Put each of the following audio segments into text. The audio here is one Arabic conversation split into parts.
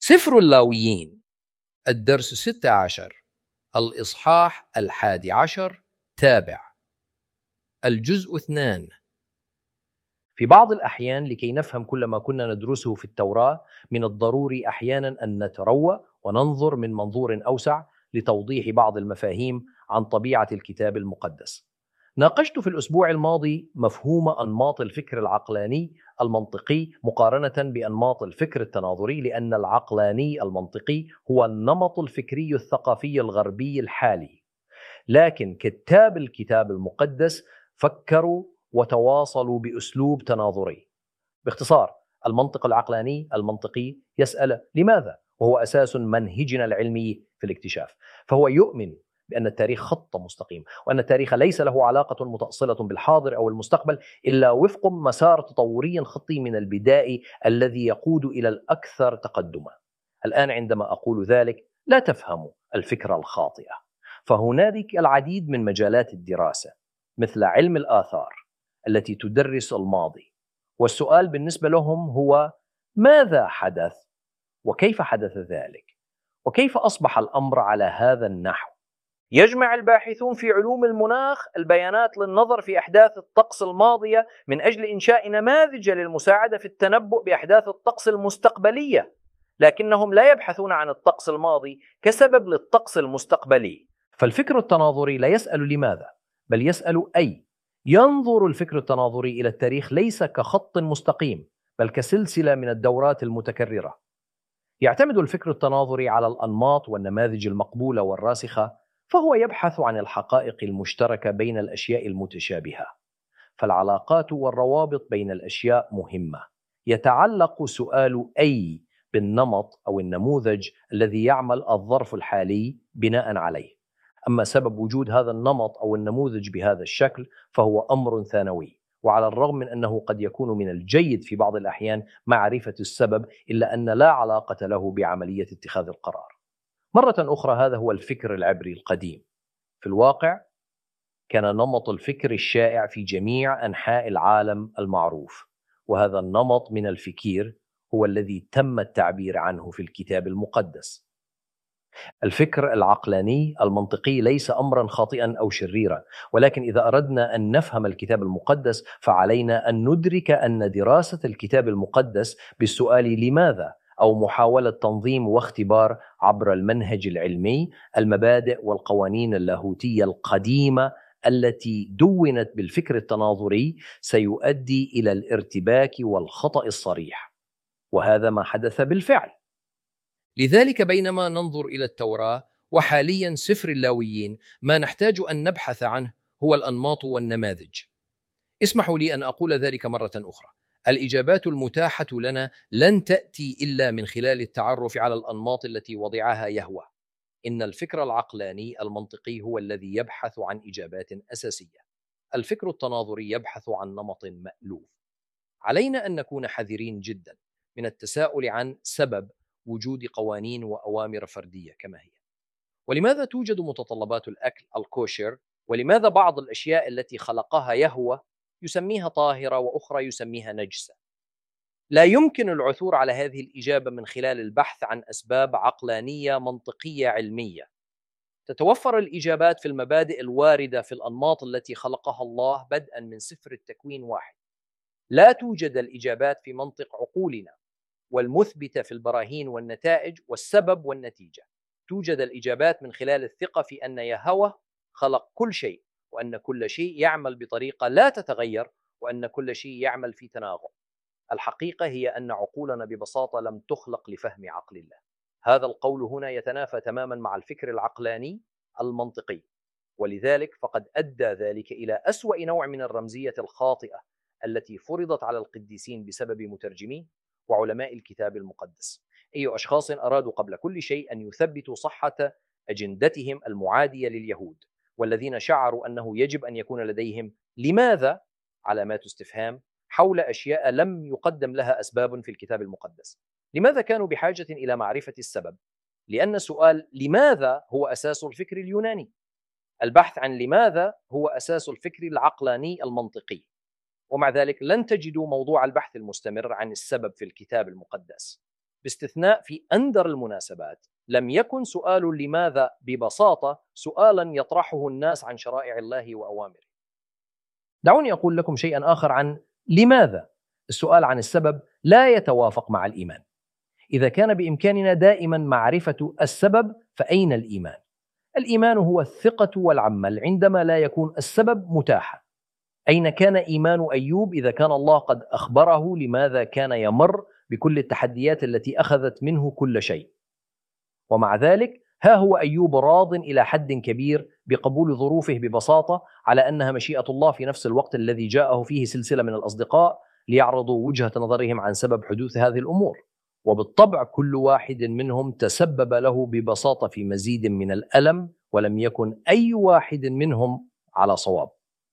سفر اللاويين، الدرس 16، الإصحاح 11، تابع، الجزء 2. في بعض الأحيان لكي نفهم كل ما كنا ندرسه في التوراة من الضروري أحيانا أن نتروى وننظر من منظور أوسع لتوضيح بعض المفاهيم عن طبيعة الكتاب المقدس. ناقشت في الأسبوع الماضي مفهوم أنماط الفكر العقلاني المنطقي مقارنة بأنماط الفكر التناظري، لأن العقلاني المنطقي هو النمط الفكري الثقافي الغربي الحالي، لكن كتاب الكتاب المقدس فكروا وتواصلوا بأسلوب تناظري. باختصار، المنطق العقلاني المنطقي يسأل لماذا، وهو أساس منهجنا العلمي في الاكتشاف. فهو يؤمن بأن التاريخ خط مستقيم، وأن التاريخ ليس له علاقة متأصلة بالحاضر أو المستقبل إلا وفق مسار تطوري خطي من البداء الذي يقود إلى الأكثر تقدما. الآن عندما أقول ذلك لا تفهم الفكرة الخاطئة، فهنالك العديد من مجالات الدراسة مثل علم الآثار التي تدرس الماضي، والسؤال بالنسبة لهم هو ماذا حدث وكيف حدث ذلك وكيف أصبح الأمر على هذا النحو. يجمع الباحثون في علوم المناخ البيانات للنظر في أحداث الطقس الماضية من أجل إنشاء نماذج للمساعدة في التنبؤ بأحداث الطقس المستقبلية، لكنهم لا يبحثون عن الطقس الماضي كسبب للطقس المستقبلي. فالفكر التناظري لا يسأل لماذا، بل يسأل أي. ينظر الفكر التناظري إلى التاريخ ليس كخط مستقيم، بل كسلسلة من الدورات المتكررة. يعتمد الفكر التناظري على الأنماط والنماذج المقبولة والراسخة، فهو يبحث عن الحقائق المشتركة بين الأشياء المتشابهة. فالعلاقات والروابط بين الأشياء مهمة. يتعلق سؤال أي بالنمط أو النموذج الذي يعمل الظرف الحالي بناء عليه. أما سبب وجود هذا النمط أو النموذج بهذا الشكل فهو أمر ثانوي، وعلى الرغم من أنه قد يكون من الجيد في بعض الأحيان معرفة السبب، إلا أن لا علاقة له بعملية اتخاذ القرار. مرة أخرى، هذا هو الفكر العبري القديم. في الواقع كان نمط الفكر الشائع في جميع أنحاء العالم المعروف، وهذا النمط من الفكر هو الذي تم التعبير عنه في الكتاب المقدس. الفكر العقلاني المنطقي ليس أمرا خاطئا أو شريرا، ولكن إذا أردنا أن نفهم الكتاب المقدس فعلينا أن ندرك أن دراسة الكتاب المقدس بالسؤال لماذا، أو محاولة تنظيم واختبار عبر المنهج العلمي المبادئ والقوانين اللاهوتية القديمة التي دونت بالفكر التناظري، سيؤدي إلى الارتباك والخطأ الصريح، وهذا ما حدث بالفعل. لذلك بينما ننظر إلى التوراة وحاليا سفر اللاويين، ما نحتاج أن نبحث عنه هو الأنماط والنماذج. اسمحوا لي أن أقول ذلك مرة أخرى: الإجابات المتاحة لنا لن تأتي إلا من خلال التعرف على الأنماط التي وضعها يهوه. إن الفكر العقلاني المنطقي هو الذي يبحث عن إجابات أساسية. الفكر التناظري يبحث عن نمط مألوف. علينا أن نكون حذرين جدا من التساؤل عن سبب وجود قوانين وأوامر فردية كما هي، ولماذا توجد متطلبات الأكل الكوشر، ولماذا بعض الأشياء التي خلقها يهوه يسميها طاهرة وأخرى يسميها نجسة. لا يمكن العثور على هذه الإجابة من خلال البحث عن أسباب عقلانية منطقية علمية. تتوفر الإجابات في المبادئ الواردة في الأنماط التي خلقها الله بدءا من سفر التكوين 1. لا توجد الإجابات في منطق عقولنا والمثبتة في البراهين والنتائج والسبب والنتيجة. توجد الإجابات من خلال الثقة في أن يهوه خلق كل شيء، وأن كل شيء يعمل بطريقة لا تتغير، وأن كل شيء يعمل في تناغم. الحقيقة هي أن عقولنا ببساطة لم تخلق لفهم عقل الله. هذا القول هنا يتنافى تماما مع الفكر العقلاني المنطقي، ولذلك فقد أدى ذلك إلى أسوأ نوع من الرمزية الخاطئة التي فرضت على القديسين بسبب مترجمين وعلماء الكتاب المقدس. أي أشخاص أرادوا قبل كل شيء أن يثبتوا صحة أجندتهم المعادية لليهود، والذين شعروا أنه يجب أن يكون لديهم لماذا علامات استفهام حول أشياء لم يقدم لها أسباب في الكتاب المقدس. لماذا كانوا بحاجة إلى معرفة السبب؟ لأن سؤال لماذا هو أساس الفكر اليوناني. البحث عن لماذا هو أساس الفكر العقلاني المنطقي، ومع ذلك لن تجدوا موضوع البحث المستمر عن السبب في الكتاب المقدس. باستثناء في أندر المناسبات، لم يكن سؤال لماذا ببساطة سؤالا يطرحه الناس عن شرائع الله وأوامره. دعوني أقول لكم شيئا آخر عن لماذا. السؤال عن السبب لا يتوافق مع الإيمان. إذا كان بإمكاننا دائما معرفة السبب فأين الإيمان؟ الإيمان هو الثقة والعمل عندما لا يكون السبب متاحا. أين كان إيمان أيوب إذا كان الله قد أخبره لماذا كان يمر بكل التحديات التي أخذت منه كل شيء؟ ومع ذلك ها هو أيوب راض إلى حد كبير بقبول ظروفه ببساطة على أنها مشيئة الله، في نفس الوقت الذي جاءه فيه سلسلة من الأصدقاء ليعرضوا وجهة نظرهم عن سبب حدوث هذه الأمور. وبالطبع كل واحد منهم تسبب له ببساطة في مزيد من الألم، ولم يكن أي واحد منهم على صواب.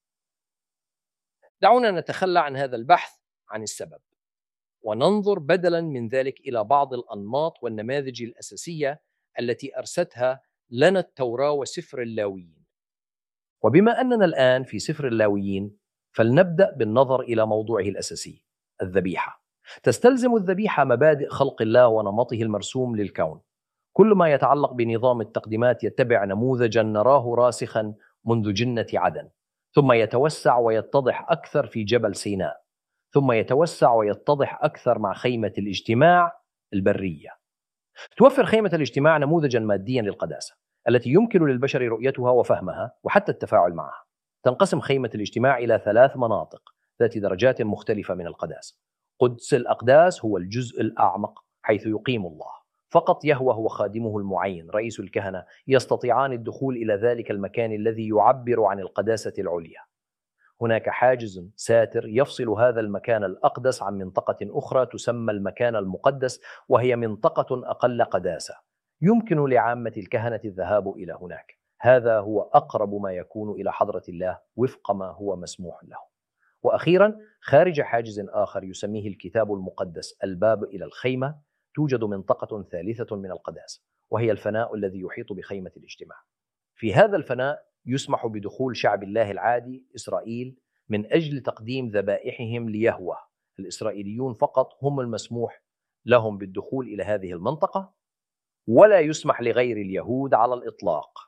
دعونا نتخلى عن هذا البحث عن السبب وننظر بدلا من ذلك إلى بعض الأنماط والنماذج الأساسية التي أرستها لنا التوراة وسفر اللاويين. وبما أننا الآن في سفر اللاويين فلنبدأ بالنظر إلى موضوعه الأساسي، الذبيحة. تستلزم الذبيحة مبادئ خلق الله ونمطه المرسوم للكون. كل ما يتعلق بنظام التقديمات يتبع نموذجا نراه راسخا منذ جنة عدن، ثم يتوسع ويتضح أكثر في جبل سيناء، ثم يتوسع ويتضح أكثر مع خيمة الاجتماع البرية. توفر خيمة الاجتماع نموذجا ماديا للقداسة التي يمكن للبشر رؤيتها وفهمها وحتى التفاعل معها. تنقسم خيمة الاجتماع إلى 3 مناطق ذات درجات مختلفة من القداسة. قدس الأقداس هو الجزء الأعمق حيث يقيم الله. فقط يهوه وخادمه المعين رئيس الكهنة يستطيعان الدخول إلى ذلك المكان الذي يعبر عن القداسة العليا. هناك حاجز ساتر يفصل هذا المكان الأقدس عن منطقة أخرى تسمى المكان المقدس، وهي منطقة أقل قداسة. يمكن لعامة الكهنة الذهاب إلى هناك. هذا هو أقرب ما يكون إلى حضرة الله وفق ما هو مسموح له. وأخيرا، خارج حاجز آخر يسميه الكتاب المقدس الباب إلى الخيمة، توجد منطقة ثالثة من القداسة، وهي الفناء الذي يحيط بخيمة الاجتماع. في هذا الفناء يسمح بدخول شعب الله العادي إسرائيل من أجل تقديم ذبائحهم ليهوه. الإسرائيليون فقط هم المسموح لهم بالدخول إلى هذه المنطقة، ولا يسمح لغير اليهود على الإطلاق،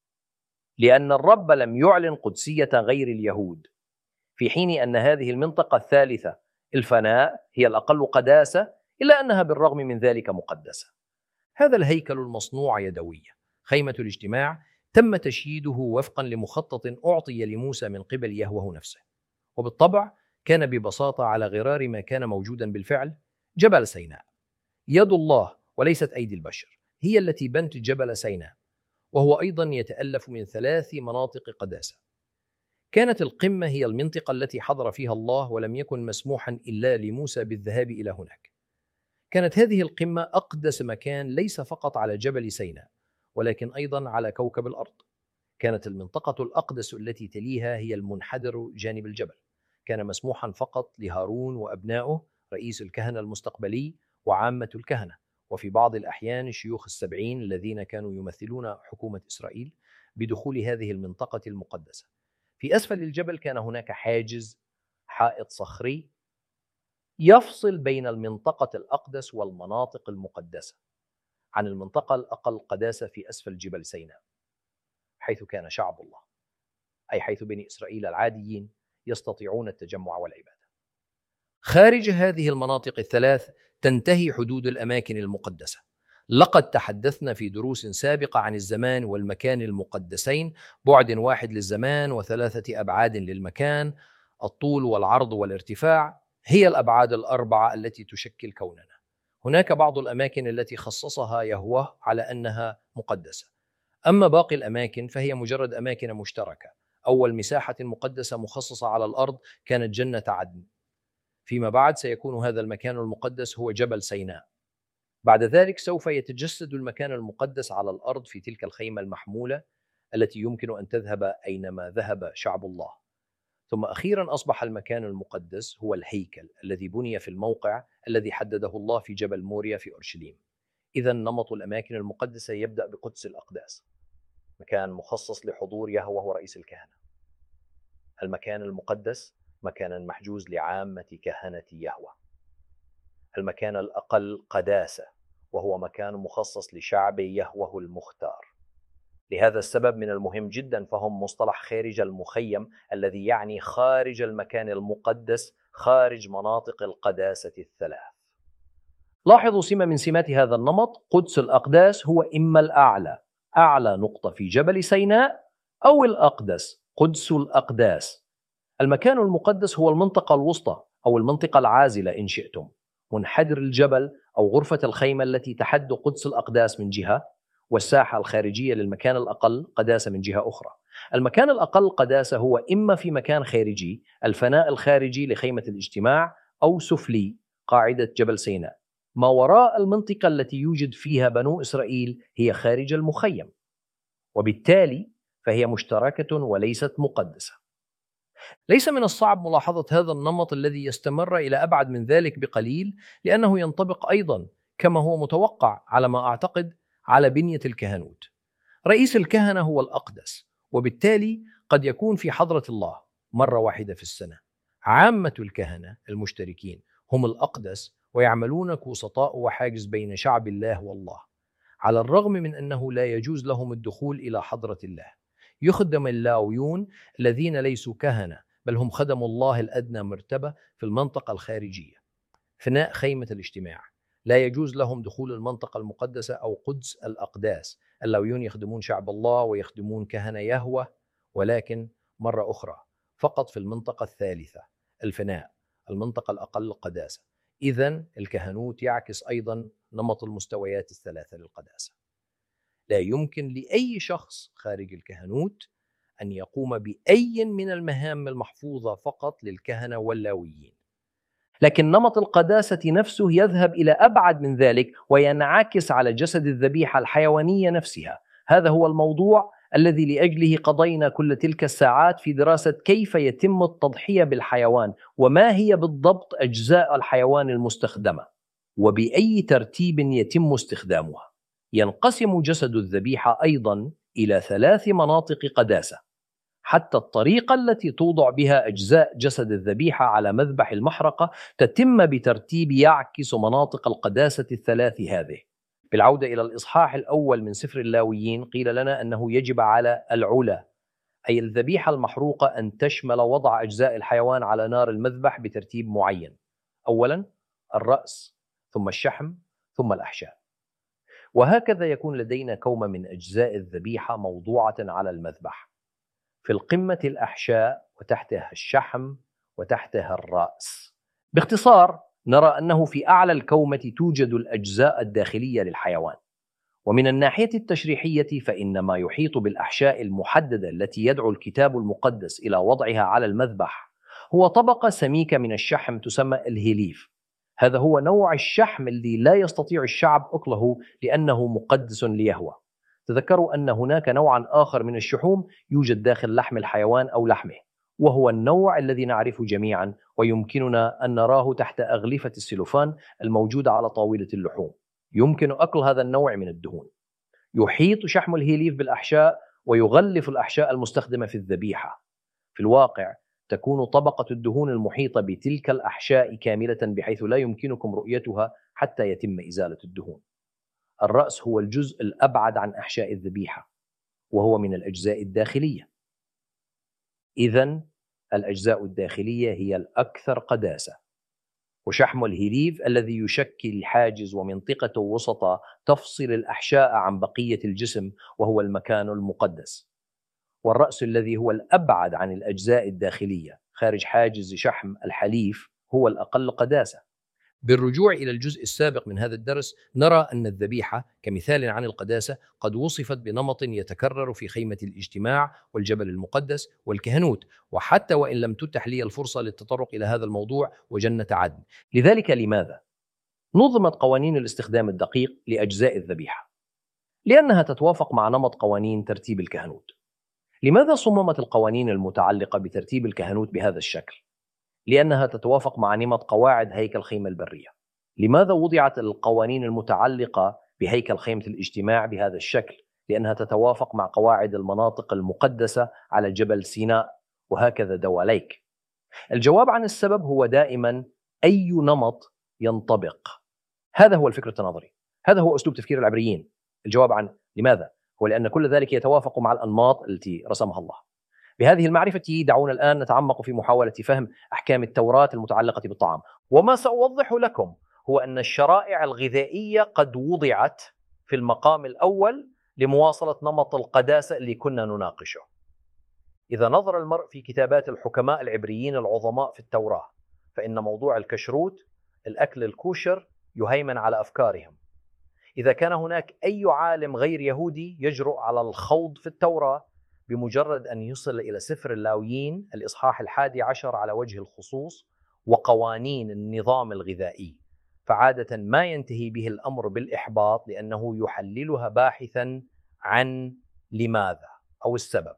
لأن الرب لم يعلن قدسية غير اليهود، في حين أن هذه المنطقة الثالثة الفناء هي الأقل قداسة، إلا أنها بالرغم من ذلك مقدسة. هذا الهيكل المصنوع يدويا، خيمة الاجتماع، تم تشييده وفقا لمخطط أعطي لموسى من قبل يهوه نفسه، وبالطبع كان ببساطة على غرار ما كان موجودا بالفعل، جبل سيناء. يد الله وليست أيدي البشر هي التي بنت جبل سيناء، وهو أيضا يتألف من 3 مناطق قداسة. كانت القمة هي المنطقة التي حضر فيها الله، ولم يكن مسموحا إلا لموسى بالذهاب إلى هناك. كانت هذه القمة أقدس مكان ليس فقط على جبل سيناء، ولكن أيضا على كوكب الأرض. كانت المنطقة الأقدس التي تليها هي المنحدر جانب الجبل. كان مسموحا فقط لهارون وأبنائه رئيس الكهنة المستقبلي وعامة الكهنة، وفي بعض الأحيان شيوخ ال70 الذين كانوا يمثلون حكومة إسرائيل، بدخول هذه المنطقة المقدسة. في أسفل الجبل كان هناك حاجز، حائط صخري يفصل بين المنطقة الأقدس والمناطق المقدسة عن المنطقة الأقل قداسة في أسفل جبل سيناء، حيث كان شعب الله، أي حيث بني إسرائيل العاديين يستطيعون التجمع والعبادة. خارج هذه المناطق ال3 تنتهي حدود الأماكن المقدسة. لقد تحدثنا في دروس سابقة عن الزمان والمكان المقدسين، بعد واحد للزمان و3 أبعاد للمكان. الطول والعرض والارتفاع هي الأبعاد ال4 التي تشكل كوننا. هناك بعض الأماكن التي خصصها يهوه على أنها مقدسة، أما باقي الأماكن فهي مجرد أماكن مشتركة. أول مساحة مقدسة مخصصة على الأرض كانت جنة عدن، فيما بعد سيكون هذا المكان المقدس هو جبل سيناء. بعد ذلك سوف يتجسد المكان المقدس على الأرض في تلك الخيمة المحمولة التي يمكن أن تذهب أينما ذهب شعب الله. ثم أخيرا أصبح المكان المقدس هو الهيكل الذي بني في الموقع الذي حدده الله في جبل موريا في أورشليم. إذا نمط الأماكن المقدسة يبدأ بقدس الأقداس، مكان مخصص لحضور يهوه ورئيس الكهنة. المكان المقدس مكان محجوز لعامة كهنة يهوه. المكان الأقل قداسة وهو مكان مخصص لشعب يهوه المختار. لهذا السبب من المهم جدا فهم مصطلح خارج المخيم، الذي يعني خارج المكان المقدس، خارج مناطق القداسة الثلاث. لاحظوا سمة من سمات هذا النمط: قدس الأقداس هو إما الأعلى، أعلى نقطة في جبل سيناء، أو الأقدس، قدس الأقداس. المكان المقدس هو المنطقة الوسطى أو المنطقة العازلة إن شئتم، منحدر الجبل أو غرفة الخيمة التي تحد قدس الأقداس من جهة، والساحة الخارجية للمكان الأقل قداسة من جهة أخرى. المكان الأقل قداسة هو إما في مكان خارجي، الفناء الخارجي لخيمة الاجتماع، أو سفلي، قاعدة جبل سيناء. ما وراء المنطقة التي يوجد فيها بنو إسرائيل هي خارج المخيم، وبالتالي فهي مشتركة وليست مقدسة. ليس من الصعب ملاحظة هذا النمط الذي يستمر إلى أبعد من ذلك بقليل، لأنه ينطبق أيضا كما هو متوقع على ما أعتقد على بنية الكهنوت. رئيس الكهنة هو الأقدس، وبالتالي قد يكون في حضرة الله مرة واحدة في السنة. عامة الكهنة المشتركين هم الأقدس، ويعملون كوسطاء وحاجز بين شعب الله والله، على الرغم من أنه لا يجوز لهم الدخول إلى حضرة الله. يخدم اللاويون الذين ليسوا كهنة، بل هم خدموا الله الأدنى مرتبة في المنطقة الخارجية، فناء خيمة الاجتماع. لا يجوز لهم دخول المنطقة المقدسة أو قدس الأقداس. اللاويون يخدمون شعب الله ويخدمون كهنة يهوه، ولكن مرة أخرى فقط في المنطقة الثالثة، الفناء، المنطقة الأقل قداسة. إذن الكهنوت يعكس أيضا نمط المستويات الثلاثة للقداسة. لا يمكن لأي شخص خارج الكهنوت أن يقوم بأي من المهام المحفوظة فقط للكهنة واللاويين. لكن نمط القداسة نفسه يذهب إلى أبعد من ذلك وينعكس على جسد الذبيحة الحيوانية نفسها. هذا هو الموضوع الذي لأجله قضينا كل تلك الساعات في دراسة كيف يتم التضحية بالحيوان، وما هي بالضبط أجزاء الحيوان المستخدمة، وبأي ترتيب يتم استخدامها. ينقسم جسد الذبيحة أيضا إلى 3 مناطق قداسة، حتى الطريقة التي توضع بها أجزاء جسد الذبيحة على مذبح المحرقة تتم بترتيب يعكس مناطق القداسة ال3 هذه. بالعودة إلى الإصحاح الأول من سفر اللاويين، قيل لنا أنه يجب على العلا، أي الذبيحة المحروقة، أن تشمل وضع أجزاء الحيوان على نار المذبح بترتيب معين: أولا الرأس، ثم الشحم، ثم الأحشاء. وهكذا يكون لدينا كوم من أجزاء الذبيحة موضوعة على المذبح. في القمة الأحشاء، وتحتها الشحم، وتحتها الرأس. باختصار نرى أنه في أعلى الكومة توجد الأجزاء الداخلية للحيوان. ومن الناحية التشريحية فإن ما يحيط بالأحشاء المحددة التي يدعو الكتاب المقدس إلى وضعها على المذبح هو طبقة سميكة من الشحم تسمى الهيليف. هذا هو نوع الشحم الذي لا يستطيع الشعب أكله لأنه مقدس ليهوه. تذكروا أن هناك نوعا آخر من الشحوم يوجد داخل لحم الحيوان أو لحمه، وهو النوع الذي نعرفه جميعا ويمكننا أن نراه تحت أغلفة السيلوفان الموجودة على طاولة اللحوم. يمكن أكل هذا النوع من الدهون. يحيط شحم الهيليف بالأحشاء ويغلف الأحشاء المستخدمة في الذبيحة. في الواقع تكون طبقة الدهون المحيطة بتلك الأحشاء كاملة بحيث لا يمكنكم رؤيتها حتى يتم إزالة الدهون. الرأس هو الجزء الأبعد عن أحشاء الذبيحة، وهو من الأجزاء الداخلية. إذن الأجزاء الداخلية هي الأكثر قداسة. وشحم الهيليف الذي يشكل حاجز ومنطقة وسطى تفصل الأحشاء عن بقية الجسم، وهو المكان المقدس. والرأس الذي هو الأبعد عن الأجزاء الداخلية خارج حاجز شحم الحليف هو الأقل قداسة. بالرجوع إلى الجزء السابق من هذا الدرس، نرى أن الذبيحة كمثال عن القداسة قد وصفت بنمط يتكرر في خيمة الاجتماع والجبل المقدس والكهنوت، وحتى وإن لم تتح لي الفرصة للتطرق إلى هذا الموضوع وجنة عدن. لذلك لماذا نظمت قوانين الاستخدام الدقيق لأجزاء الذبيحة؟ لأنها تتوافق مع نمط قوانين ترتيب الكهنوت. لماذا صممت القوانين المتعلقة بترتيب الكهنوت بهذا الشكل؟ لأنها تتوافق مع نمط قواعد هيكل خيمة البرية. لماذا وضعت القوانين المتعلقة بهيكل خيمة الاجتماع بهذا الشكل؟ لأنها تتوافق مع قواعد المناطق المقدسة على جبل سيناء، وهكذا دواليك. الجواب عن السبب هو دائما أي نمط ينطبق. هذا هو الفكر التناظري. هذا هو أسلوب تفكير العبريين. الجواب عن لماذا هو لأن كل ذلك يتوافق مع الأنماط التي رسمها الله. بهذه المعرفة دعونا الآن نتعمق في محاولة فهم أحكام التوراة المتعلقة بالطعام. وما سأوضح لكم هو أن الشرائع الغذائية قد وضعت في المقام الأول لمواصلة نمط القداسة اللي كنا نناقشه. إذا نظر المرء في كتابات الحكماء العبريين العظماء في التوراة فإن موضوع الكشروت، الأكل الكوشر، يهيمن على أفكارهم. إذا كان هناك أي عالم غير يهودي يجرؤ على الخوض في التوراة بمجرد أن يصل إلى سفر اللاويين الإصحاح 11 على وجه الخصوص وقوانين النظام الغذائي، فعادة ما ينتهي به الأمر بالإحباط لأنه يحللها باحثا عن لماذا أو السبب.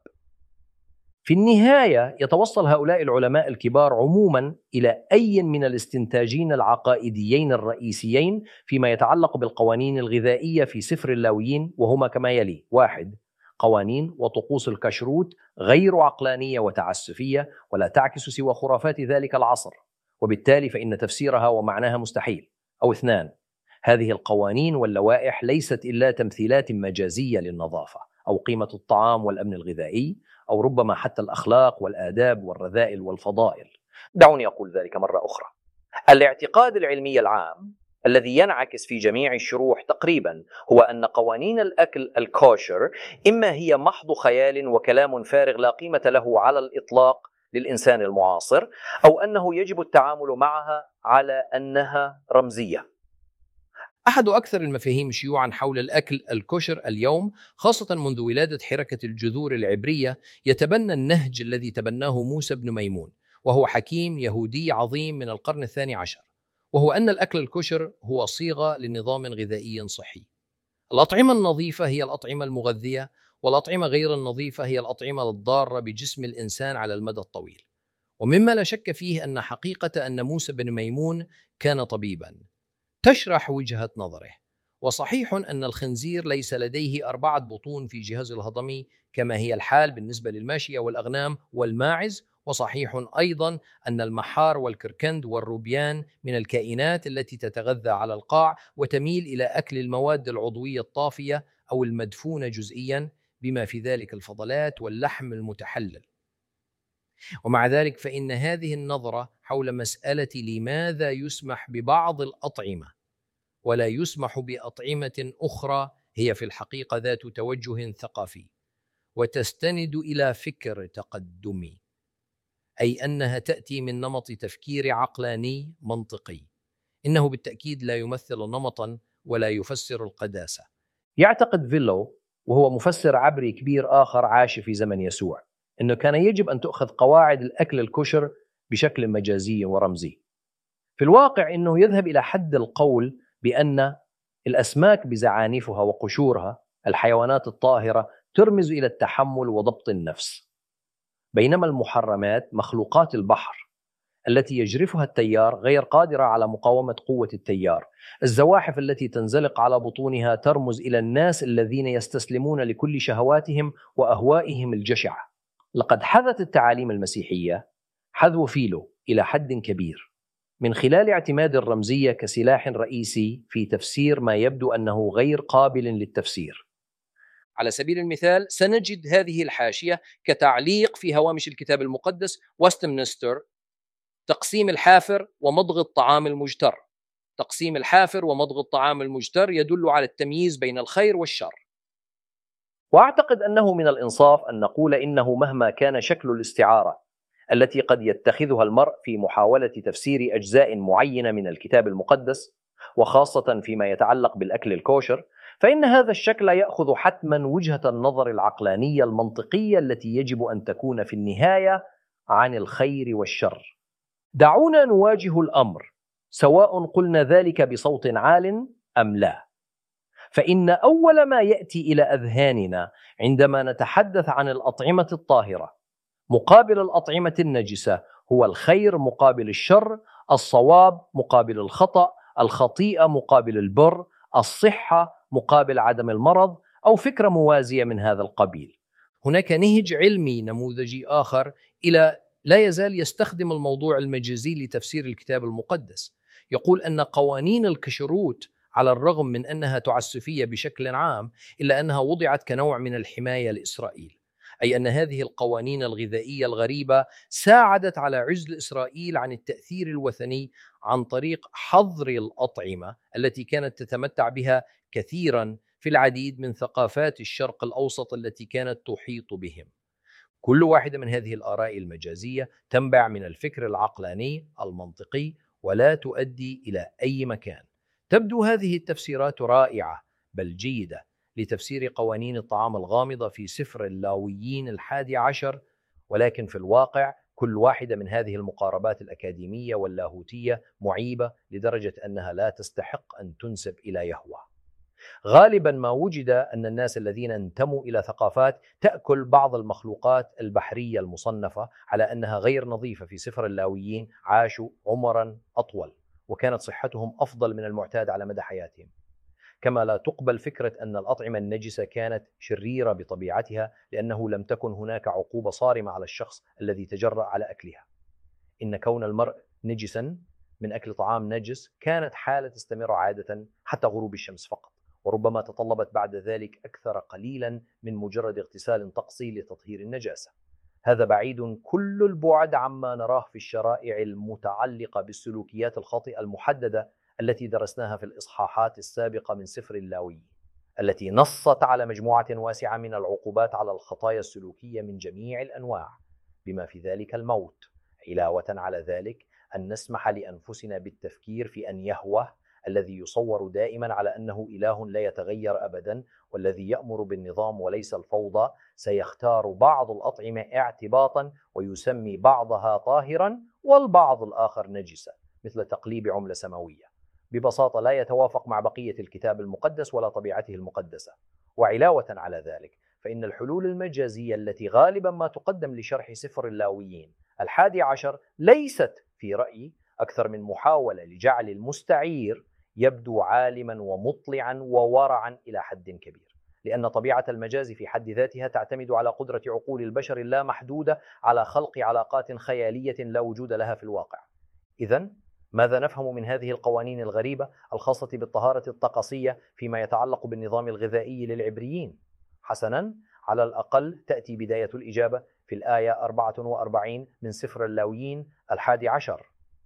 في النهاية يتوصل هؤلاء العلماء الكبار عموما إلى أي من الاستنتاجين العقائديين الرئيسيين فيما يتعلق بالقوانين الغذائية في سفر اللاويين، وهما كما يلي: 1. قوانين وطقوس الكشروت غير عقلانية وتعسفية ولا تعكس سوى خرافات ذلك العصر، وبالتالي فإن تفسيرها ومعناها مستحيل. أو 2. هذه القوانين واللوائح ليست إلا تمثيلات مجازية للنظافة أو قيمة الطعام والأمن الغذائي، أو ربما حتى الأخلاق والآداب والرذائل والفضائل. دعوني أقول ذلك مرة أخرى. الاعتقاد العلمي العام الذي ينعكس في جميع الشروح تقريبا هو أن قوانين الأكل الكوشر إما هي محض خيال وكلام فارغ لا قيمة له على الإطلاق للإنسان المعاصر، أو أنه يجب التعامل معها على أنها رمزية. أحد أكثر المفاهيم شيوعاً حول الأكل الكوشر اليوم، خاصة منذ ولادة حركة الجذور العبرية، يتبنى النهج الذي تبناه موسى بن ميمون، وهو حكيم يهودي عظيم من القرن 12، وهو أن الأكل الكوشر هو صيغة لنظام غذائي صحي. الأطعمة النظيفة هي الأطعمة المغذية، والأطعمة غير النظيفة هي الأطعمة الضارة بجسم الإنسان على المدى الطويل. ومما لا شك فيه أن حقيقة أن موسى بن ميمون كان طبيباً تشرح وجهة نظره. وصحيح أن الخنزير ليس لديه 4 بطون في جهاز الهضمي كما هي الحال بالنسبة للماشية والأغنام والماعز، وصحيح أيضا أن المحار والكركند والروبيان من الكائنات التي تتغذى على القاع وتميل إلى أكل المواد العضوية الطافية أو المدفونة جزئيا، بما في ذلك الفضلات واللحم المتحلل. ومع ذلك فإن هذه النظرة حول مسألة لماذا يسمح ببعض الأطعمة ولا يسمح بأطعمة أخرى هي في الحقيقة ذات توجه ثقافي، وتستند إلى فكر تقدمي، أي أنها تأتي من نمط تفكير عقلاني منطقي. إنه بالتأكيد لا يمثل نمطا ولا يفسر القداسة. يعتقد فيلو، وهو مفسر عبري كبير آخر عاش في زمن يسوع، أنه كان يجب أن تؤخذ قواعد الأكل الكوشر بشكل مجازي ورمزي. في الواقع أنه يذهب إلى حد القول بأن الأسماك بزعانفها وقشورها، الحيوانات الطاهرة، ترمز إلى التحمل وضبط النفس، بينما المحرمات مخلوقات البحر التي يجرفها التيار غير قادرة على مقاومة قوة التيار. الزواحف التي تنزلق على بطونها ترمز إلى الناس الذين يستسلمون لكل شهواتهم وأهوائهم الجشعة. لقد حذت التعاليم المسيحية حذو فيلو إلى حد كبير من خلال اعتماد الرمزية كسلاح رئيسي في تفسير ما يبدو أنه غير قابل للتفسير. على سبيل المثال سنجد هذه الحاشية كتعليق في هوامش الكتاب المقدس: وستمنستر، تقسيم الحافر ومضغ الطعام المجتر. تقسيم الحافر ومضغ الطعام المجتر يدل على التمييز بين الخير والشر. وأعتقد أنه من الإنصاف أن نقول إنه مهما كان شكل الاستعارة التي قد يتخذها المرء في محاولة تفسير أجزاء معينة من الكتاب المقدس، وخاصة فيما يتعلق بالأكل الكوشر، فإن هذا الشكل يأخذ حتما وجهة النظر العقلانية المنطقية التي يجب أن تكون في النهاية عن الخير والشر. دعونا نواجه الأمر سواء قلنا ذلك بصوت عال أم لا. فإن أول ما يأتي إلى أذهاننا عندما نتحدث عن الأطعمة الطاهرة مقابل الأطعمة النجسة هو الخير مقابل الشر، الصواب مقابل الخطأ، الخطيئة مقابل البر، الصحة مقابل عدم المرض، أو فكرة موازية من هذا القبيل. هناك نهج علمي نموذجي آخر لا يزال يستخدم الموضوع المجازي لتفسير الكتاب المقدس. يقول أن قوانين الكشروت على الرغم من أنها تعسفية بشكل عام إلا أنها وضعت كنوع من الحماية لإسرائيل، أي أن هذه القوانين الغذائية الغريبة ساعدت على عزل إسرائيل عن التأثير الوثني عن طريق حظر الأطعمة التي كانت تتمتع بها كثيرا في العديد من ثقافات الشرق الأوسط التي كانت تحيط بهم. كل واحدة من هذه الآراء المجازية تنبع من الفكر العقلاني المنطقي ولا تؤدي إلى أي مكان. تبدو هذه التفسيرات رائعة بل جيدة لتفسير قوانين الطعام الغامضة في سفر اللاويين 11، ولكن في الواقع كل واحدة من هذه المقاربات الأكاديمية واللاهوتية معيبة لدرجة أنها لا تستحق أن تنسب إلى يهوه. غالبا ما وجد أن الناس الذين انتموا إلى ثقافات تأكل بعض المخلوقات البحرية المصنفة على أنها غير نظيفة في سفر اللاويين عاشوا عمرا أطول وكانت صحتهم أفضل من المعتاد على مدى حياتهم. كما لا تقبل فكرة أن الأطعمة النجسة كانت شريرة بطبيعتها لأنه لم تكن هناك عقوبة صارمة على الشخص الذي تجرأ على أكلها. إن كون المرء نجسا من أكل طعام نجس كانت حالة تستمر عادة حتى غروب الشمس فقط، وربما تطلبت بعد ذلك أكثر قليلا من مجرد اغتسال طقسي لتطهير النجاسة. هذا بعيد كل البعد عما نراه في الشرائع المتعلقة بالسلوكيات الخاطئة المحددة التي درسناها في الإصحاحات السابقة من سفر اللاويين، التي نصت على مجموعة واسعة من العقوبات على الخطايا السلوكية من جميع الأنواع بما في ذلك الموت، علاوة على ذلك أن نسمح لأنفسنا بالتفكير في أن يهوه الذي يصور دائما على أنه إله لا يتغير أبدا والذي يأمر بالنظام وليس الفوضى سيختار بعض الأطعمة اعتباطا ويسمي بعضها طاهرا والبعض الآخر نجسا، مثل تقليب عملة سماوية ببساطة لا يتوافق مع بقية الكتاب المقدس ولا طبيعته المقدسة. وعلاوة على ذلك فإن الحلول المجازية التي غالبا ما تقدم لشرح سفر اللاويين 11 ليست في رأيي أكثر من محاولة لجعل المستعير يبدو عالما ومطلعا وورعا إلى حد كبير، لأن طبيعة المجاز في حد ذاتها تعتمد على قدرة عقول البشر اللامحدودة على خلق علاقات خيالية لا وجود لها في الواقع. إذن ماذا نفهم من هذه القوانين الغريبة الخاصة بالطهارة الطقسية فيما يتعلق بالنظام الغذائي للعبريين؟ حسنا، على الأقل تأتي بداية الإجابة في الآية 44 من سفر اللاويين 11: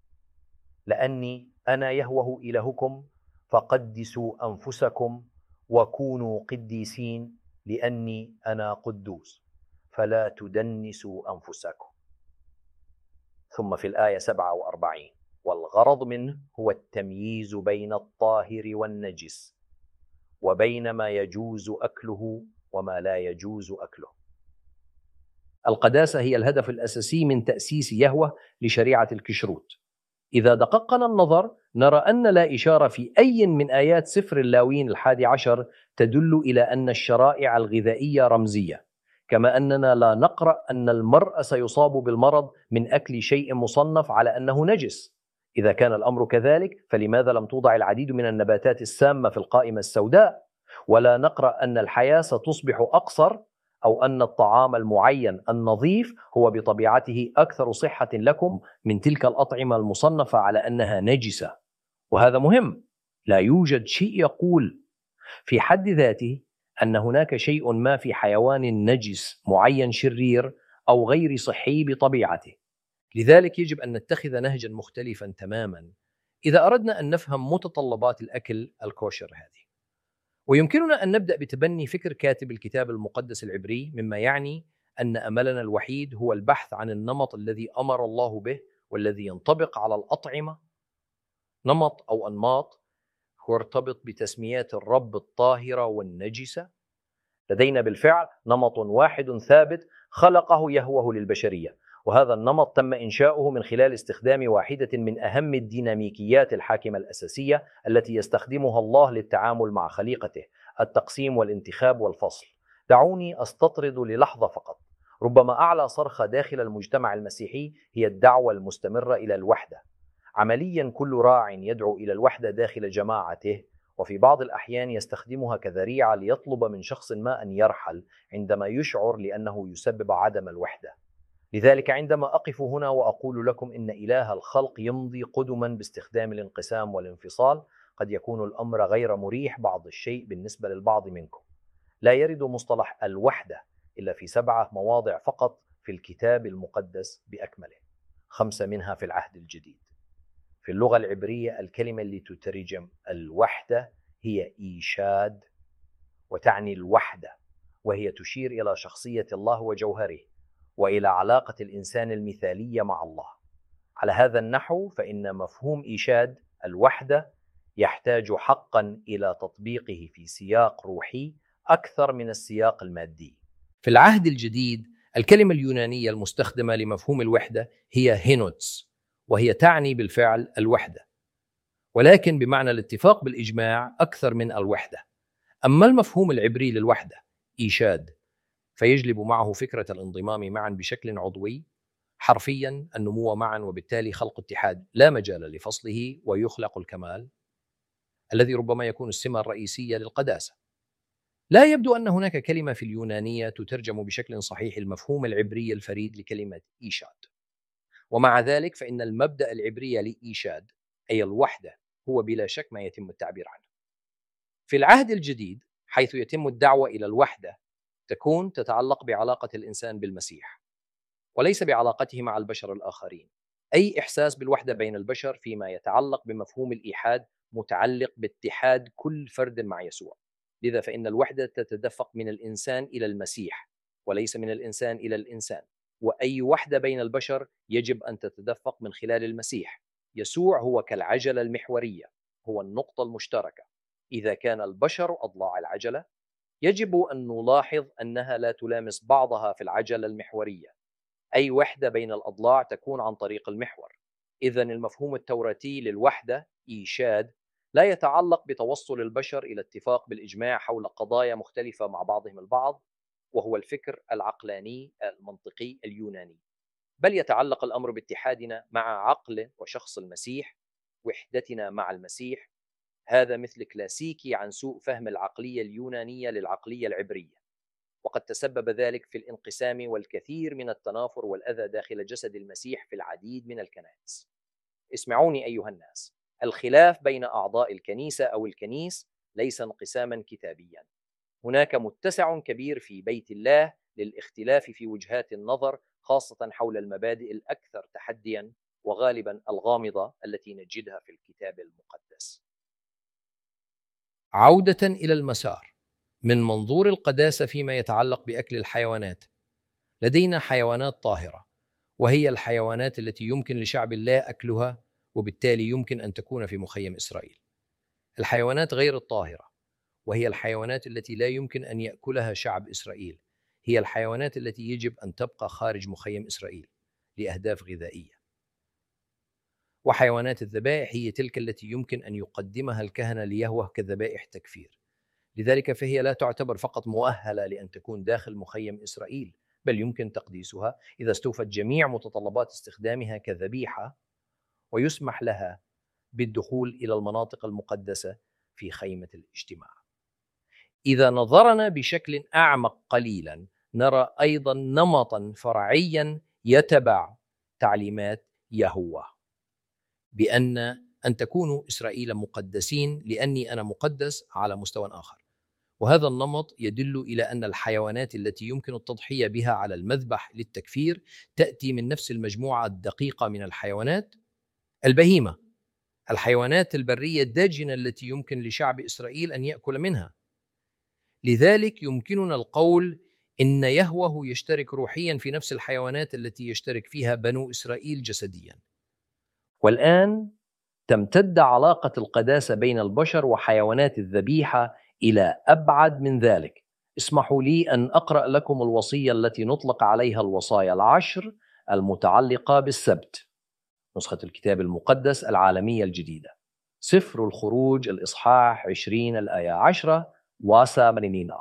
لأني أنا يهوه إلهكم فقدسوا أنفسكم وكونوا قديسين لأني أنا قدوس فلا تدنسوا أنفسكم. ثم في الآية 47: والغرض منه هو التمييز بين الطاهر والنجس وبين ما يجوز أكله وما لا يجوز أكله. القداسة هي الهدف الأساسي من تأسيس يهوه لشريعة الكشروت. إذا دققنا النظر نرى أن لا إشارة في أي من آيات سفر اللاويين 11 تدل إلى أن الشرائع الغذائية رمزية، كما أننا لا نقرأ أن المرء سيصاب بالمرض من أكل شيء مصنف على أنه نجس. إذا كان الأمر كذلك فلماذا لم توضع العديد من النباتات السامة في القائمة السوداء؟ ولا نقرأ أن الحياة ستصبح أقصر أو أن الطعام المعين النظيف هو بطبيعته أكثر صحة لكم من تلك الأطعمة المصنفة على أنها نجسة. وهذا مهم، لا يوجد شيء يقول في حد ذاته أن هناك شيء ما في حيوان نجس معين شرير أو غير صحي بطبيعته. لذلك يجب أن نتخذ نهجا مختلفا تماما إذا أردنا أن نفهم متطلبات الأكل الكوشر هذه. ويمكننا أن نبدأ بتبني فكر كاتب الكتاب المقدس العبري، مما يعني أن أملنا الوحيد هو البحث عن النمط الذي أمر الله به والذي ينطبق على الأطعمة، نمط أو أنماط هو يرتبط بتسميات الرب الطاهرة والنجسة. لدينا بالفعل نمط واحد ثابت خلقه يهوه للبشرية، وهذا النمط تم إنشاؤه من خلال استخدام واحدة من أهم الديناميكيات الحاكمة الأساسية التي يستخدمها الله للتعامل مع خليقته: التقسيم والانتخاب والفصل. دعوني أستطرد للحظة فقط. ربما أعلى صرخة داخل المجتمع المسيحي هي الدعوة المستمرة إلى الوحدة. عمليا كل راع يدعو إلى الوحدة داخل جماعته، وفي بعض الأحيان يستخدمها كذريعة ليطلب من شخص ما أن يرحل عندما يشعر لأنه يسبب عدم الوحدة. لذلك عندما أقف هنا وأقول لكم إن إله الخلق يمضي قدما باستخدام الانقسام والانفصال، قد يكون الأمر غير مريح بعض الشيء بالنسبة للبعض منكم. لا يرد مصطلح الوحدة إلا في 7 مواضع فقط في الكتاب المقدس بأكمله، 5 منها في العهد الجديد. في اللغة العبرية الكلمة اللي تترجم الوحدة هي إيشاد، وتعني الوحدة، وهي تشير إلى شخصية الله وجوهره وإلى علاقة الإنسان المثالية مع الله. على هذا النحو فإن مفهوم إيشاد الوحدة يحتاج حقا إلى تطبيقه في سياق روحي أكثر من السياق المادي. في العهد الجديد الكلمة اليونانية المستخدمة لمفهوم الوحدة هي هينوتس، وهي تعني بالفعل الوحدة، ولكن بمعنى الاتفاق بالإجماع أكثر من الوحدة. أما المفهوم العبري للوحدة إيشاد فيجلب معه فكرة الانضمام معا بشكل عضوي، حرفيا النمو معا، وبالتالي خلق اتحاد لا مجال لفصله، ويخلق الكمال الذي ربما يكون السمة الرئيسية للقداسة. لا يبدو أن هناك كلمة في اليونانية تترجم بشكل صحيح المفهوم العبري الفريد لكلمة إيشاد، ومع ذلك فإن المبدأ العبري لإيشاد أي الوحدة هو بلا شك ما يتم التعبير عنه. في العهد الجديد حيث يتم الدعوة إلى الوحدة تكون تتعلق بعلاقة الإنسان بالمسيح وليس بعلاقته مع البشر الآخرين. أي إحساس بالوحدة بين البشر فيما يتعلق بمفهوم الإيحاد متعلق باتحاد كل فرد مع يسوع. لذا فإن الوحدة تتدفق من الإنسان إلى المسيح وليس من الإنسان إلى الإنسان، وأي وحدة بين البشر يجب أن تتدفق من خلال المسيح. يسوع هو كالعجلة المحورية، هو النقطة المشتركة. إذا كان البشر أضلاع العجلة يجب أن نلاحظ أنها لا تلامس بعضها في العجلة المحورية. أي وحدة بين الأضلاع تكون عن طريق المحور. إذن المفهوم التوراتي للوحدة إيشاد لا يتعلق بتوصل البشر إلى اتفاق بالإجماع حول قضايا مختلفة مع بعضهم البعض، وهو الفكر العقلاني المنطقي اليوناني، بل يتعلق الأمر باتحادنا مع عقل وشخص المسيح، وحدتنا مع المسيح. هذا مثل كلاسيكي عن سوء فهم العقلية اليونانية للعقلية العبرية، وقد تسبب ذلك في الانقسام والكثير من التنافر والأذى داخل جسد المسيح في العديد من الكنائس. اسمعوني أيها الناس، الخلاف بين أعضاء الكنيسة أو الكنيس ليس انقساما كتابيا. هناك متسع كبير في بيت الله للاختلاف في وجهات النظر، خاصة حول المبادئ الأكثر تحديا وغالبا الغامضة التي نجدها في الكتاب المقدس. عودة إلى المسار من منظور القداسة فيما يتعلق بأكل الحيوانات، لدينا حيوانات طاهرة، وهي الحيوانات التي يمكن لشعب الله أكلها، وبالتالي يمكن أن تكون في مخيم إسرائيل. الحيوانات غير الطاهرة، وهي الحيوانات التي لا يمكن أن يأكلها شعب إسرائيل، هي الحيوانات التي يجب أن تبقى خارج مخيم إسرائيل لأهداف غذائية. وحيوانات الذبائح هي تلك التي يمكن أن يقدمها الكهنة ليهوه كذبائح تكفير. لذلك فهي لا تعتبر فقط مؤهلة لأن تكون داخل مخيم إسرائيل، بل يمكن تقديسها إذا استوفت جميع متطلبات استخدامها كذبيحة، ويسمح لها بالدخول إلى المناطق المقدسة في خيمة الاجتماع. إذا نظرنا بشكل أعمق قليلا نرى أيضا نمطا فرعيا يتبع تعليمات يهوه، بأن تكونوا إسرائيل مقدسين لأني أنا مقدس على مستوى آخر. وهذا النمط يدل إلى أن الحيوانات التي يمكن التضحية بها على المذبح للتكفير تأتي من نفس المجموعة الدقيقة من الحيوانات: البهيمة، الحيوانات البرية الداجنة التي يمكن لشعب إسرائيل أن يأكل منها. لذلك يمكننا القول إن يهوه يشترك روحيا في نفس الحيوانات التي يشترك فيها بنو إسرائيل جسديا. والآن تمتد علاقة القداسة بين البشر وحيوانات الذبيحة إلى أبعد من ذلك. اسمحوا لي أن أقرأ لكم الوصية التي نطلق عليها الوصايا ال10 المتعلقة بالسبت، نسخة الكتاب المقدس العالمية الجديدة، سفر الخروج الإصحاح 20 الآية 10 واسا منينينا: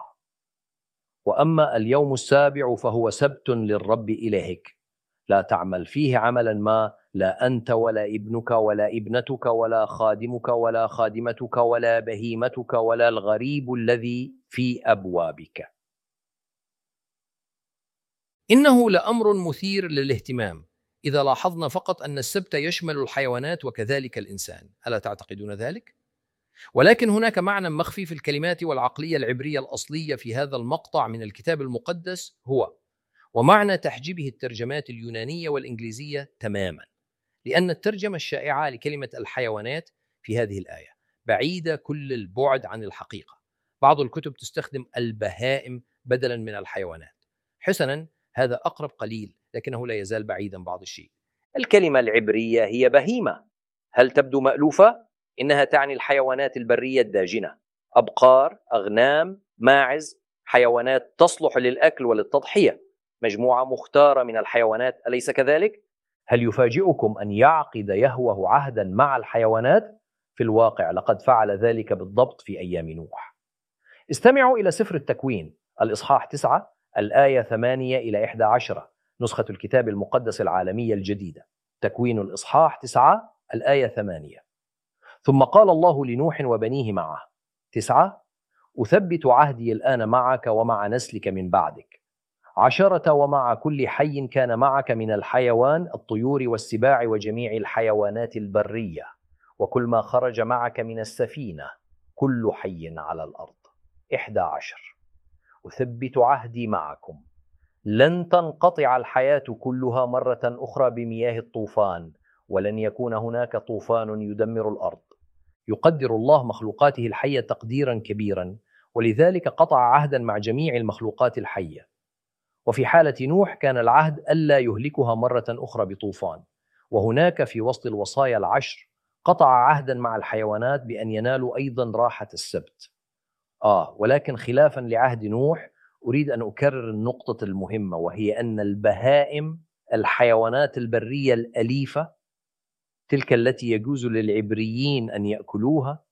وأما اليوم السابع فهو سبت للرب إلهك، لا تعمل فيه عملا ما، لا أنت ولا ابنك ولا ابنتك ولا خادمك ولا خادمتك ولا بهيمتك ولا الغريب الذي في أبوابك. إنه لأمر مثير للاهتمام إذا لاحظنا فقط أن السبت يشمل الحيوانات وكذلك الإنسان. ألا تعتقدون ذلك؟ ولكن هناك معنى مخفي في الكلمات والعقلية العبرية الأصلية في هذا المقطع من الكتاب المقدس، هو ومعنى تحجيبه الترجمات اليونانية والإنجليزية تماما، لأن الترجمة الشائعة لكلمة الحيوانات في هذه الآية بعيدة كل البعد عن الحقيقة. بعض الكتب تستخدم البهائم بدلا من الحيوانات. حسنا، هذا أقرب قليل، لكنه لا يزال بعيدا بعض الشيء. الكلمة العبرية هي بهيمة. هل تبدو مألوفة؟ إنها تعني الحيوانات البرية الداجنة، أبقار، أغنام، ماعز، حيوانات تصلح للأكل وللتضحية، مجموعة مختارة من الحيوانات، أليس كذلك؟ هل يفاجئكم أن يعقد يهوه عهدا مع الحيوانات؟ في الواقع لقد فعل ذلك بالضبط في أيام نوح. استمعوا إلى سفر التكوين الإصحاح 9 الآية 8 إلى 11، نسخة الكتاب المقدس العالمية الجديدة. تكوين الإصحاح 9 الآية 8: ثم قال الله لنوح وبنيه معه 9: أثبت عهدي الآن معك ومع نسلك من بعدك 10، ومع كل حي كان معك من الحيوان، الطيور والسباع وجميع الحيوانات البرية، وكل ما خرج معك من السفينة، كل حي على الأرض. 11: أثبت عهدي معكم، لن تنقطع الحياة كلها مرة أخرى بمياه الطوفان، ولن يكون هناك طوفان يدمر الأرض. يقدر الله مخلوقاته الحية تقديرا كبيرا، ولذلك قطع عهدا مع جميع المخلوقات الحية. وفي حالة نوح كان العهد ألا يهلكها مرة أخرى بطوفان. وهناك في وسط الوصايا العشر قطع عهدا مع الحيوانات بأن ينالوا أيضا راحة السبت. ولكن خلافا لعهد نوح، أريد أن أكرر النقطة المهمة، وهي أن البهائم، الحيوانات البرية الأليفة، تلك التي يجوز للعبريين أن يأكلوها،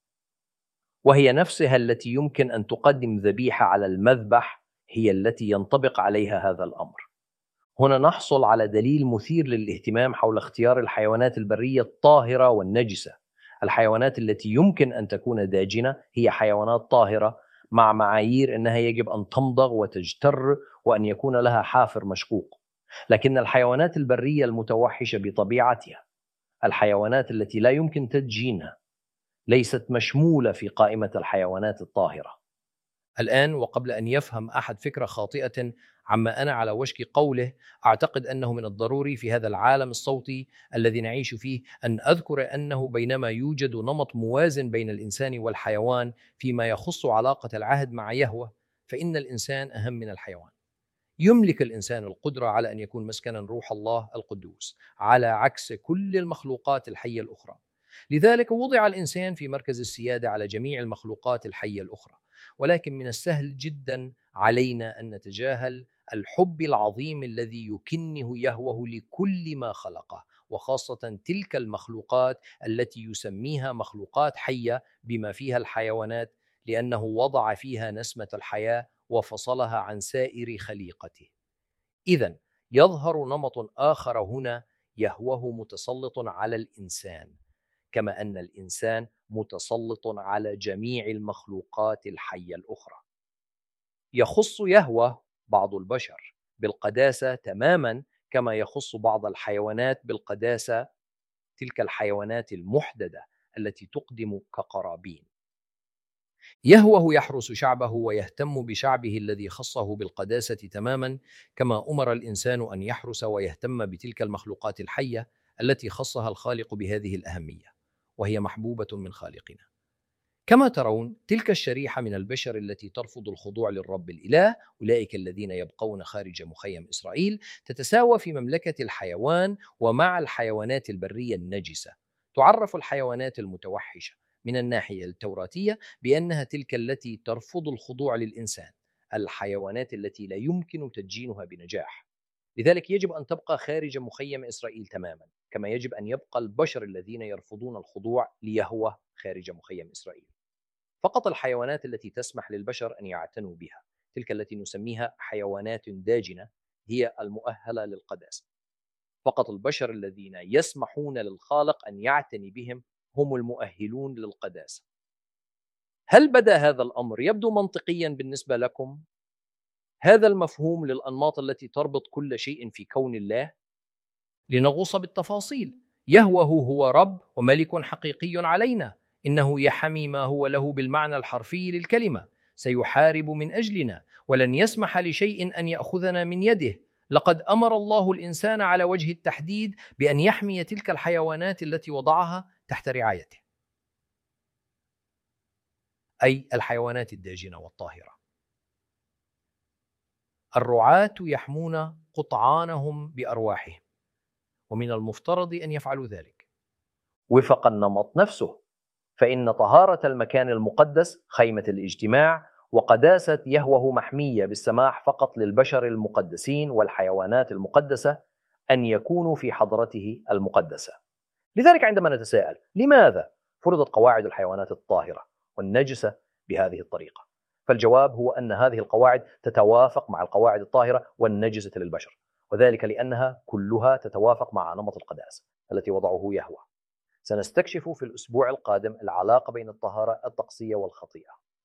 وهي نفسها التي يمكن أن تقدم ذبيحة على المذبح، هي التي ينطبق عليها هذا الأمر. هنا نحصل على دليل مثير للاهتمام حول اختيار الحيوانات البرية الطاهرة والنجسة. الحيوانات التي يمكن أن تكون داجنة هي حيوانات طاهرة، مع معايير أنها يجب أن تمضغ وتجتر وأن يكون لها حافر مشقوق. لكن الحيوانات البرية المتوحشة بطبيعتها، الحيوانات التي لا يمكن تدجينها، ليست مشمولة في قائمة الحيوانات الطاهرة. الآن، وقبل أن يفهم أحد فكرة خاطئة عما أنا على وشك قوله، أعتقد أنه من الضروري في هذا العالم الصوتي الذي نعيش فيه أن أذكر أنه بينما يوجد نمط موازن بين الإنسان والحيوان فيما يخص علاقة العهد مع يهوه، فإن الإنسان أهم من الحيوان. يملك الإنسان القدرة على أن يكون مسكنا روح الله القدوس، على عكس كل المخلوقات الحية الأخرى. لذلك وضع الإنسان في مركز السيادة على جميع المخلوقات الحية الأخرى. ولكن من السهل جدا علينا أن نتجاهل الحب العظيم الذي يكنه يهوه لكل ما خلقه، وخاصة تلك المخلوقات التي يسميها مخلوقات حية بما فيها الحيوانات، لأنه وضع فيها نسمة الحياة وفصلها عن سائر خليقته. إذن يظهر نمط آخر هنا، يهوه متسلط على الإنسان، كما أن الإنسان متسلط على جميع المخلوقات الحية الأخرى. يخص يهوه بعض البشر بالقداسة تماما كما يخص بعض الحيوانات بالقداسة، تلك الحيوانات المحددة التي تقدم كقرابين. يهوه يحرس شعبه ويهتم بشعبه الذي خصه بالقداسة تماما كما أمر الإنسان أن يحرس ويهتم بتلك المخلوقات الحية التي خصها الخالق بهذه الأهمية، وهي محبوبة من خالقنا. كما ترون، تلك الشريحة من البشر التي ترفض الخضوع للرب الإله، أولئك الذين يبقون خارج مخيم إسرائيل، تتساوى في مملكة الحيوان ومع الحيوانات البرية النجسة. تعرف الحيوانات المتوحشة من الناحية التوراتية بأنها تلك التي ترفض الخضوع للإنسان، الحيوانات التي لا يمكن تدجينها بنجاح. لذلك يجب أن تبقى خارج مخيم إسرائيل تماما، كما يجب أن يبقى البشر الذين يرفضون الخضوع ليهوه خارج مخيم إسرائيل. فقط الحيوانات التي تسمح للبشر أن يعتنوا بها، تلك التي نسميها حيوانات داجنة، هي المؤهلة للقداسة. فقط البشر الذين يسمحون للخالق أن يعتني بهم هم المؤهلون للقداسة. هل بدا هذا الأمر يبدو منطقيا بالنسبة لكم؟ هذا المفهوم للأنماط التي تربط كل شيء في كون الله؟ لنغوص بالتفاصيل. يهوه هو رب وملك حقيقي علينا، إنه يحمي ما هو له بالمعنى الحرفي للكلمة، سيحارب من أجلنا، ولن يسمح لشيء أن يأخذنا من يده. لقد أمر الله الإنسان على وجه التحديد بأن يحمي تلك الحيوانات التي وضعها تحت رعايته، أي الحيوانات الداجنة والطاهرة. الرعاة يحمون قطعانهم بأرواحهم، ومن المفترض أن يفعلوا ذلك وفق النمط نفسه، فإن طهارة المكان المقدس خيمة الاجتماع وقداسة يهوه محمية بالسماح فقط للبشر المقدسين والحيوانات المقدسة أن يكونوا في حضرته المقدسة. لذلك عندما نتساءل لماذا فرضت قواعد الحيوانات الطاهرة والنجسة بهذه الطريقة، فالجواب هو أن هذه القواعد تتوافق مع القواعد الطاهرة والنجسة للبشر، وذلك لأنها كلها تتوافق مع نمط القداسة التي وضعه يهوه. سنستكشف في الأسبوع القادم العلاقة بين الطهارة الطقسية والخطيئة.